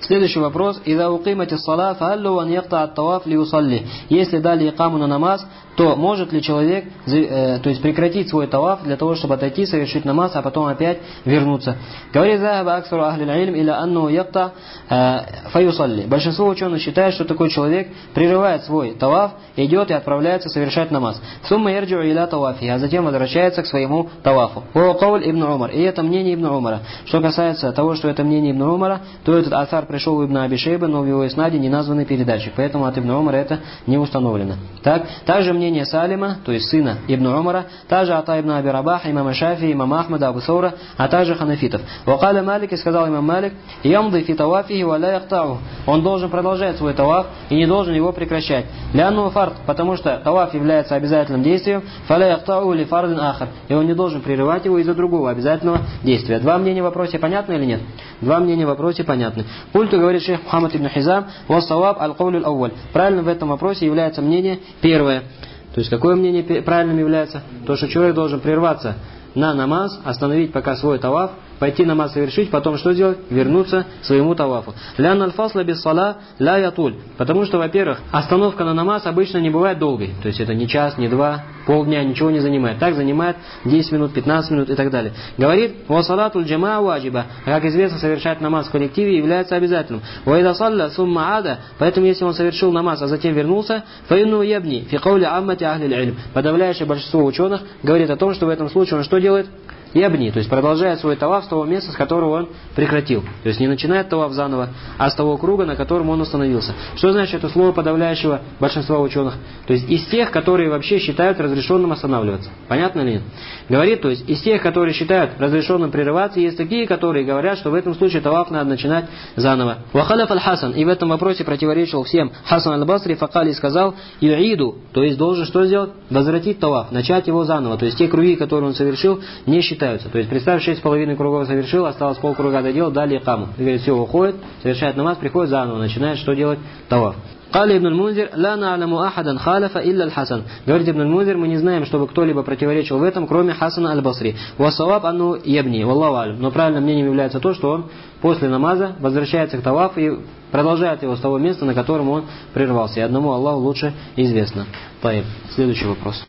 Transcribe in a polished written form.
Следующий вопрос. Ида укимати ссала, фааллу ан якта ат-таваф ли усалли. Если дали икаму на намаз, то может ли человек то есть прекратить свой таваф для того, чтобы отойти, совершить намаз, а потом опять вернуться? Говорит захаба аксару ахли аль-илм иля анну якта фаюсалли. Большинство ученых считает, что такой человек прерывает свой таваф, идет и отправляется совершать намаз. Сумма ярджу иля тавафи, а затем возвращается к своему тавафу. Ва кауль ибн Умар. И это мнение ибн Умара. Что касается того, что это мнение ибн Умара, то этот асар пришел у ибн Аби Шейба, но в его иснаде не названы передатчик, поэтому от ибн Умара это не установлено. Также мнение Салима, то есть сына ибн Умара, также Ата ибн Аби Рабаха, имама Шафи, имама Ахмада, Абу Саура, а также ханафитов. Вакаля Малик, и сказал имам Малик, ямды фи тавафихи ва ля яхтау. Он должен продолжать свой таваф и не должен его прекращать. Лянну фард, потому что таваф является обязательным действием, фаля яхтау ли фардин ахар. И он не должен прерывать его из-за другого обязательного действия. Два мнения в вопросе понятны или нет? Два мнения в вопросе понятны. Культу говорит шейх Мухаммад ибн Хизам, вассаваб аль-каулю аль-авваль. Правильно в этом вопросе является мнение первое. То есть какое мнение правильным является? То, что человек должен прерваться на намаз, остановить пока свой таваф, пойти намаз совершить, потом что сделать? Вернуться к своему тавафу. Лян аль-фасла без сала ля ятуль. Потому что, во-первых, остановка на намаз обычно не бывает долгой. То есть это не час, не два, полдня, ничего не занимает. Так занимает 10 минут, 15 минут и так далее. Говорит, ва салатуль джамаа ваджиба. Как известно, совершать намаз в коллективе является обязательным. Ва ида салля сумма ада. Поэтому, если он совершил намаз, а затем вернулся, фаинну ябни фи каули аммати ахли аль-илм. Подавляющее большинство ученых говорит о том, что в этом случае он что делает? Ябни, то есть продолжает свой таваф с того места, с которого он прекратил. То есть не начинает таваф заново, а с того круга, на котором он остановился. Что значит это слово подавляющего большинства ученых? То есть из тех, которые вообще считают разрешенным останавливаться. Понятно или нет? Говорит, то есть из тех, которые считают разрешенным прерываться, есть такие, которые говорят, что в этом случае таваф надо начинать заново. Вахаляф аль-Хасан, и в этом вопросе противоречил всем Хасан аль-Басри, факали сказал, юиду, то есть должен что сделать? Возвратить таваф, начать его заново. То есть те круги, которые он совершил, не считаются. То есть, представь, 6,5 кругов совершил, осталось полкруга доделал, дали икаму. И говорит, все, уходит, совершает намаз, приходит заново, начинает что делать? Таваф. Кали ибн аль-Мунзир, ла на'ламу ахадан халяфа илля аль-Хасан. Говорит ибн аль-Мунзир, мы не знаем, чтобы кто-либо противоречил в этом, кроме Хасана аль-Басри. Вассаваб анну ябни, валлаху алям. Но правильным мнением является то, что он после намаза возвращается к тавафу и продолжает его с того места, на котором он прервался. И одному Аллаху лучше известно. Следующий вопрос.